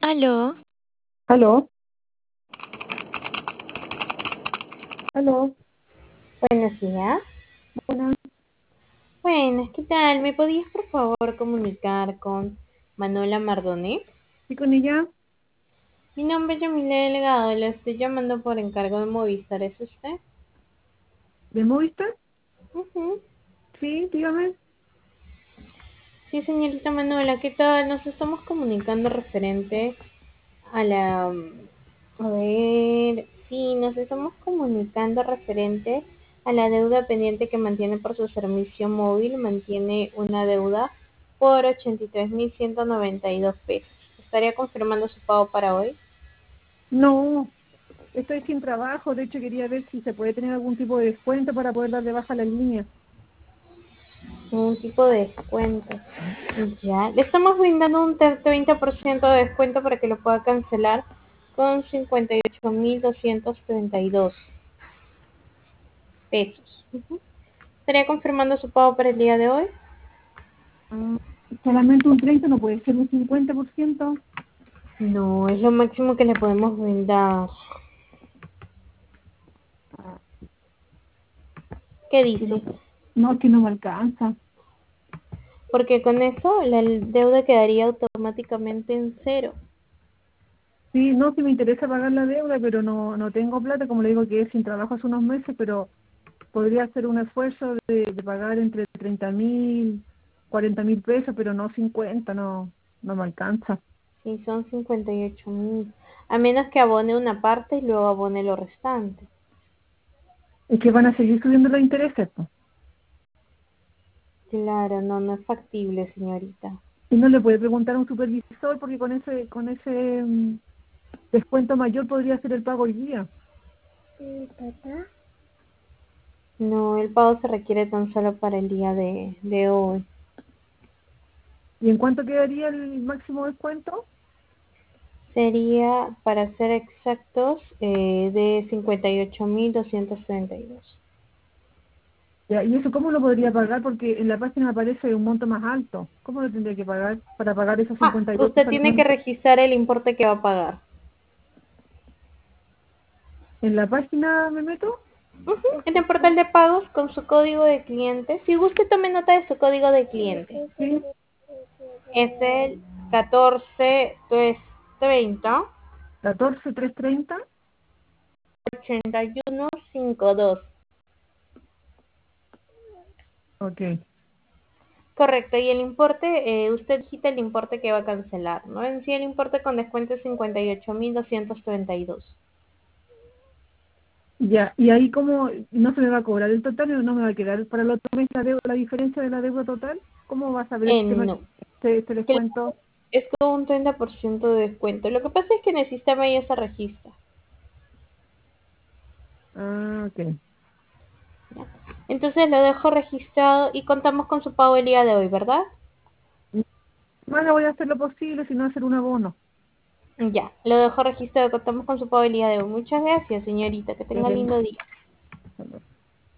Aló, Aló, aló, buenos días. buenas. Buenas, ¿qué tal? ¿Me podías por favor comunicar con Manuela Mardoné? ¿Y con ella? Mi nombre es Yamile Delgado, le estoy llamando por encargo de Movistar, ¿es usted? ¿De Movistar? Ujú. Sí, dígame. Sí, señorita Manuela, ¿qué tal? Nos estamos comunicando referente a la... A ver, sí, nos estamos comunicando referente a la deuda pendiente que mantiene por su servicio móvil. Mantiene una deuda por 83.192 pesos. ¿Estaría confirmando su pago para hoy? No, estoy sin trabajo. De hecho, quería ver si se puede tener algún tipo de descuento para poder dar de baja la línea. Un tipo de descuento. Ya, le estamos brindando un 30% de descuento para que lo pueda cancelar con 58.232 pesos. Ujú. ¿Estaría confirmando su pago para el día de hoy? Ah, solamente un 30, no puede ser un 50%. No, es lo máximo que le podemos brindar. Ah, ¿Qué que no, dice? no, que no me alcanza. Porque con eso la deuda quedaría automáticamente en cero. Sí, no, que me interesa pagar la deuda, pero no tengo plata. Como le digo, que es sin trabajo hace unos meses, pero podría hacer un esfuerzo de pagar entre 30.000, 40.000 pesos, pero no 50, no me alcanza. Sí, son 58.000. A menos que abone una parte y luego abone lo restante. Es que van a seguir subiendo los intereses, pues. Claro, no, no es factible, señorita. Y no le puede preguntar a un supervisor porque con ese descuento mayor podría hacer el pago hoy día. No, el pago se requiere tan solo para el día de hoy. ¿Y en cuánto quedaría el máximo descuento? Sería, para ser exactos, de 58.232. Ya, ¿y eso cómo lo podría pagar? Porque en la página aparece un monto más alto. ¿Cómo lo tendría que pagar para pagar esos Ah, 58 usted tiene que solamente? registrar el importe que va a pagar. ¿En la página me meto? Ujú. En el portal de pagos con su código de cliente. Si usted tome nota de su código de cliente. Sí, Es el 14330 14.330. 8152. Ok. Correcto, y el importe, usted digita el importe que va a cancelar, ¿no? En sí el importe con descuento es 58.232. Ya, y ahí como no se me va a cobrar el total, no me va a quedar para el otro mes la diferencia de la deuda total. ¿Cómo va a saber el sistema que No, este que descuento? es con un 30% de descuento. Lo que pasa es que en el sistema ya se registra. Ah, ok. ¿Ya? Entonces lo dejo registrado y contamos con su pago el día de hoy, ¿verdad? Bueno, voy a hacer lo posible, si no hacer un abono. Ya, lo dejo registrado, contamos con su pago el día de hoy. Muchas gracias, señorita, que tenga Eh, lindo día.